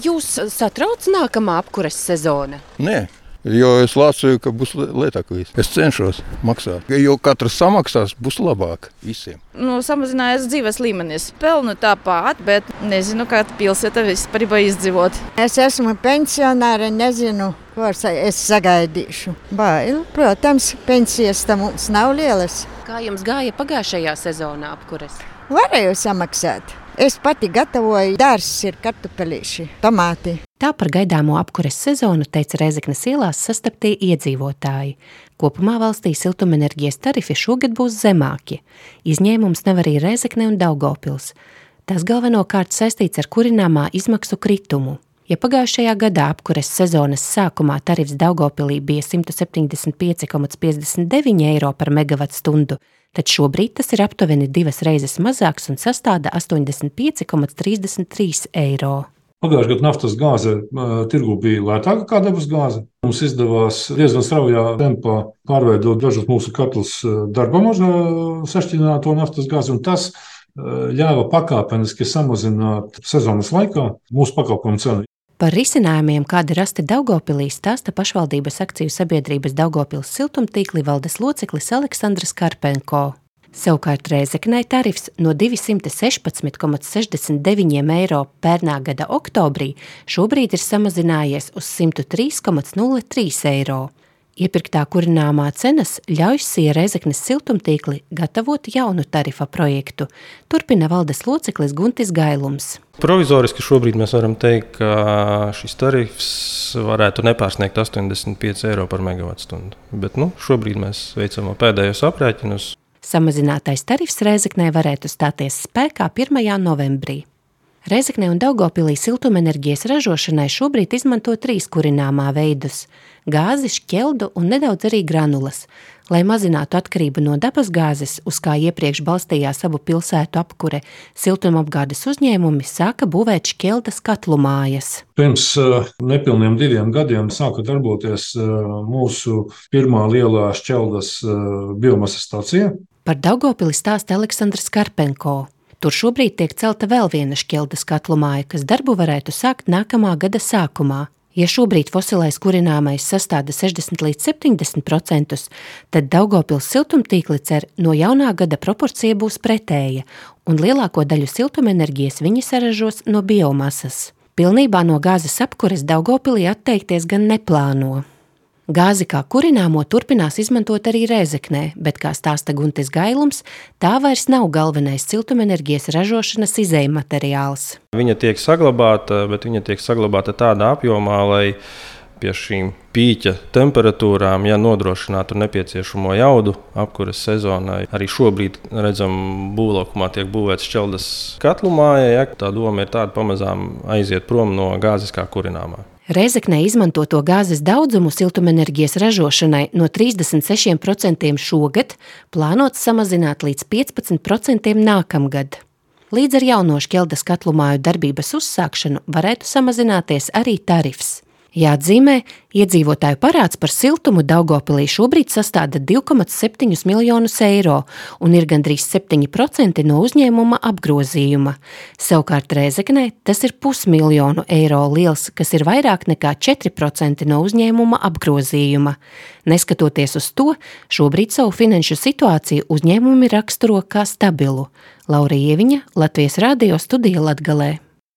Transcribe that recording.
Jūs satrauc nākamā apkures sezona? Nē. Jo es lācoju, ka būs lētāk viss. Es cenšos maksāt, jo katrs samaksās, būs labāk visiem. Samazinājās dzīves līmenis. Pelnu tāpat, bet nezinu, kā pilsēta vispār izdzīvot. Es esmu pensionāre, nezinu, ko es sagaidīšu. Bail, protams, pensijas tam mums nav lielas. Kā jums gāja pagājušajā sezonā apkures? Varēju samaksāt. Es pati gatavoju, dārzs ir kartupelīši, tomāti. Tā par gaidāmo apkures sezonu teica Rēzeknes ielās sastaptie iedzīvotāji. Kopumā valstī siltumenerģijas tarifi šogad būs zemāki. Izņēmums nav arī Rēzekne un Daugavpils. Tas galvenokārt saistīts ar kurināmā izmaksu kritumu. Ja pagājušajā gadā apkures sezonas sākumā tarifs Daugavpilī bija 175,59 eiro par megavatstundu, tad šobrīd tas ir aptuveni 2 reizes mazāks un sastāda 85,33 eiro. Pagājušajā gadā naftas gāze tirgu bija lētāka kā dabas gāze. Mums izdevās diezgan straujā tempā pārveidot dažus mūsu katlus darbam ar sašķidrināto naftas gāzi, un tas ļāva pakāpeniski samazināt sezonas laikā mūsu pakalpojumu cenu. Par risinājumiem, kādi rasti Daugavpilī, stāsta pašvaldības akciju sabiedrības Daugavpils siltumtīkli valdes loceklis Aleksandrs Karpenko. Savukārt Rēzeknei tarifs no 216,69 eiro pērnā gada oktobrī šobrīd ir samazinājies uz 103,03 eiro. Iepirktā kurināmā cenas ļauj SIA Rēzeknes siltumtīkli gatavot jaunu tarifa projektu, turpina valdes loceklis Guntis Gailums. Provizoriski šobrīd mēs varam teikt, ka šis tarifs varētu nepārsniegt 85 eiro par megavatstundu. Bet šobrīd mēs veicam pēdējos aprēķinus. Samazinātais tarifs Rēzeknē varētu stāties spēkā 1. novembrī. Rēzeknē un Daugavpilī siltumenerģijas ražošanai šobrīd izmanto 3 kurināmā veidus – gāzi, šķeldu un nedaudz arī granulas. Lai mazinātu atkarību no dabas gāzes, uz kā iepriekš balstījās abu pilsētu apkure, siltumapgādes uzņēmumi sāka būvēt šķeldas katlu mājas. Pirms nepilniem 2 gadiem sāka darboties mūsu pirmā lielā šķeldas biomasas stacija. Par Daugavpili stāsta Aleksandrs Karpenko. Tur šobrīd tiek celta vēl viena šķeldas katlu māja, kas darbu varētu sākt nākamā gada sākumā. Ja šobrīd fosilais kurināmais sastāda 60 līdz 70%, tad Daugavpils siltumtīkli cer no jaunā gada proporcija būs pretēja, un lielāko daļu siltumenerģijas viņi saražos no biomasas. Pilnībā no gāzes apkures Daugavpilī atteikties gan neplāno. Gāzi kā kurināmo turpinās izmantot arī Rēzeknē, bet, kā stāsta Guntis Gailums, tā vairs nav galvenais siltumenerģijas ražošanas izejmateriāls. Viņa tiek saglabāta, bet viņa tiek saglabāta tādā apjomā, lai pie šīm pīķa temperatūrām, nodrošinātu nepieciešamo jaudu apkures sezonai. Arī šobrīd, redzam, būvlaukumā tiek būvēts šķeldas katlu māja. Tā doma ir tāda pamazām aiziet prom no gāzes kā kurināmā. Rēzeknē izmantoto gāzes daudzumu siltumenerģijas ražošanai no 36% šogad plānots samazināt līdz 15% nākamgad. Līdz ar jauno šķeldas katlu māju darbības uzsākšanu varētu samazināties arī tarifs. Jāatzīmē, iedzīvotāju parāds par siltumu Daugavpilī šobrīd sastāda 2,7 miljonus eiro un ir gandrīz 7% no uzņēmuma apgrozījuma. Savukārt Rēzeknē tas ir 500 000 eiro liels, kas ir vairāk nekā 4% no uzņēmuma apgrozījuma. Neskatoties uz to, šobrīd savu finanšu situāciju uzņēmumi raksturo kā stabilu. Laura Ieviņa, Latvijas Radio studija Latgalē.